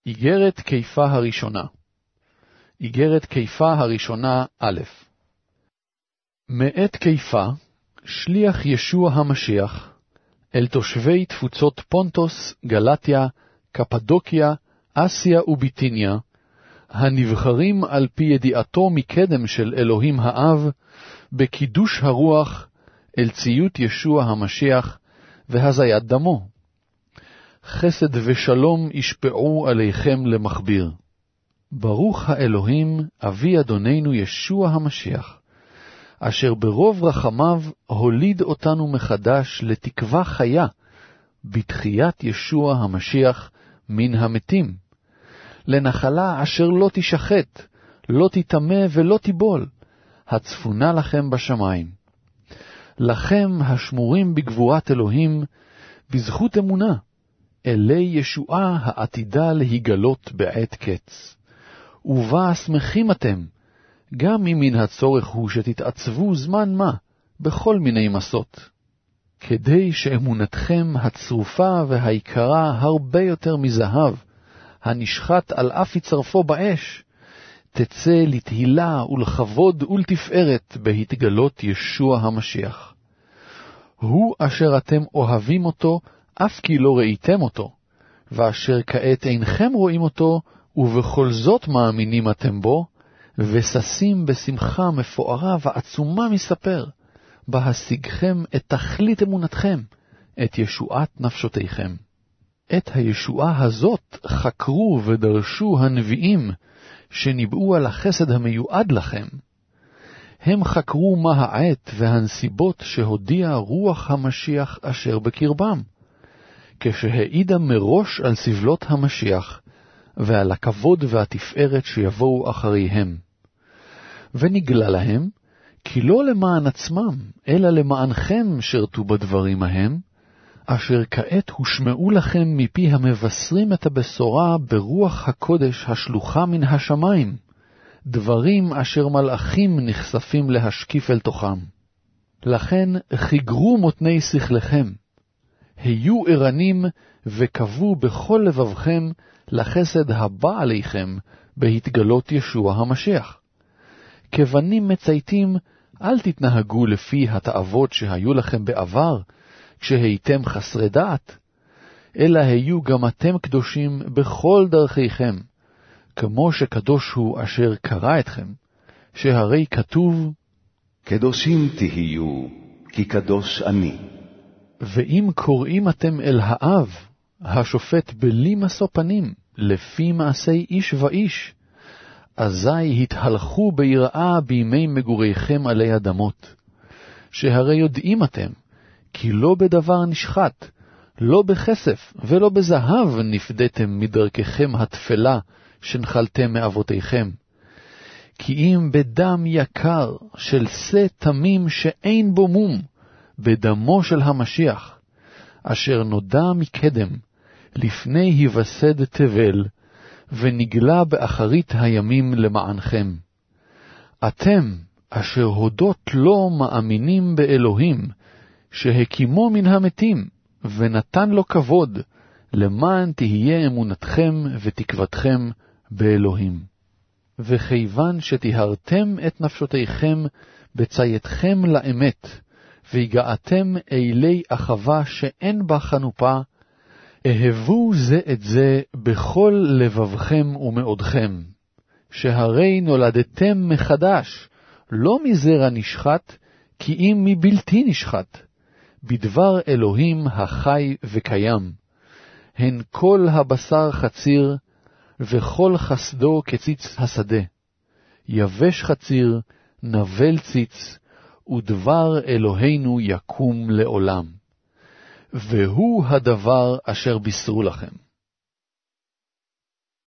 איגרת קיפה הראשונה. איגרת קיפה הראשונה א'. מאת קיפה, שליח ישוע המשיח, אל תושבי תפוצות פונטוס, גלטיה, קפדוקיה, אסיה וביטיניה, הנבחרים על פי ידיעתו מקדם של אלוהים האב, בקידוש הרוח, אל ציות ישוע המשיח, והזיית דמו. חסד ושלום ישפעו עליכם למכביר. ברוך האלוהים, אבי אדוננו ישוע המשיח, אשר ברוב רחמיו הוליד אותנו מחדש לתקווה חיה, בתחיית ישוע המשיח מן המתים, לנחלה אשר לא תשחט, לא תטמא ולא תיבול, הצפונה לכם בשמיים. לכם השמורים בגבורת אלוהים, בזכות אמונה, אלי ישועה העתידה להיגלות בעת קץ. ובה שמחים אתם, גם אם מן הצורך הוא שתתעצבו זמן מה, בכל מיני מסות, כדי שאמונתכם הצרופה והעיקרה הרבה יותר מזהב, הנשחט על אף יצרפו באש, תצא לתהילה ולכבוד ולתפארת בהתגלות ישוע המשיח. הוא אשר אתם אוהבים אותו, אף כי לא ראיתם אותו, ואשר כעת אינכם רואים אותו, ובכל זאת מאמינים אתם בו, וססים בשמחה מפוארה ועצומה מספר, בהשיגכם את תכלית אמונתכם, את ישועת נפשותיכם. את הישועה הזאת חקרו ודרשו הנביאים, שניבאו על החסד המיועד לכם. הם חקרו מה העת והנסיבות שהודיע רוח המשיח אשר בקרבם, כשהעידה מראש על סבלות המשיח, ועל הכבוד והתפארת שיבואו אחריהם. ונגלה להם, כי לא למען עצמם, אלא למענכם שרתו בדברים ההם, אשר כעת הושמעו לכם מפי המבשרים את הבשורה ברוח הקודש השלוחה מן השמיים, דברים אשר מלאכים נחשפים להשקיף אל תוכם. לכן חיגרו מותני שכלכם, היו ערנים וקבו בכל לבבכם לחסד הבא עליכם בהתגלות ישוע המשיח. כבנים מצייתים, אל תתנהגו לפי התאוות שהיו לכם בעבר, כשהייתם חסרי דעת, אלא היו גם אתם קדושים בכל דרכיכם, כמו שקדוש הוא אשר קרא אתכם, שהרי כתוב, קדושים תהיו, כי קדוש אני. ואם קוראים אתם אל האב, השופט בלי משוא פנים, לפי מעשי איש ואיש, אזי התהלכו ביראה בימי מגוריכם עלי אדמות, שהרי יודעים אתם, כי לא בדבר נשחט, לא בכסף ולא בזהב נפדתם מדרככם התפלה שנחלתם מאבותיכם, כי אם בדם יקר של שא תמים שאין בו מום, בדמו של המשיח, אשר נודע מקדם, לפני היווסד תבל, ונגלה באחרית הימים למענכם. אתם, אשר הודות לא מאמינים באלוהים, שהקימו מן המתים, ונתן לו כבוד, למען תהיה אמונתכם ותקוותכם באלוהים. וכיוון שתיהרתם את נפשותיכם בצייתכם לאמת, והגעתם אלי אחווה שאין בה חנופה, אהבו זה את זה בכל לבבכם ומאודכם, שהרי נולדתם מחדש, לא מזרע נשחט, כי אם מבלתי נשחט, בדבר אלוהים החי וקיים. הן כל הבשר חציר, וכל חסדו כציץ השדה. יבש חציר, נבל ציץ, ודבר אלוהינו יקום לעולם. והוא הדבר אשר בישרו לכם.